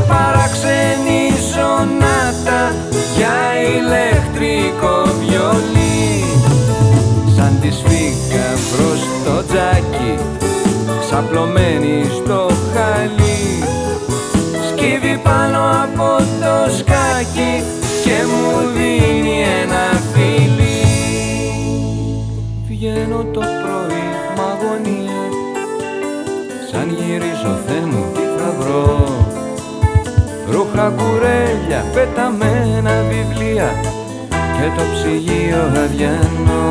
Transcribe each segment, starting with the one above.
παράξενη σονάτα για ηλεκτρικό βιολί. Σαν τη σφίγγα μπρος το τζάκι, ξαπλωμένη στο χαλί, σκύβει πάνω από το σκάκι και μου δίνει ένα φιλί. Βγαίνω το πρωί μ' αγωνία, σαν γυρίζω Θεέ μου τι θα βρω. Ρούχα, κουρέλια, πεταμένα βιβλία και το ψυγείο αδιανό.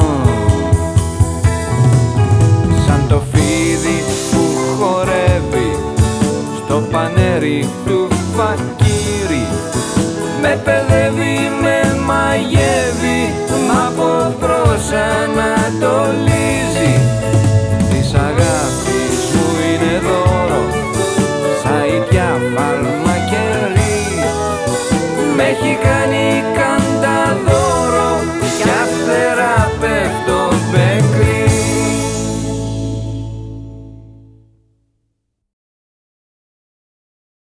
Σαν το φίδι που χορεύει στο πανέρι του φακύρι, με παιδεύει, με μαγεύει, μ' από μπρος ανατολίζει. Της αγάπης μου είναι δώρο, σαΐτια, φαρμακερί, με έχει κάνει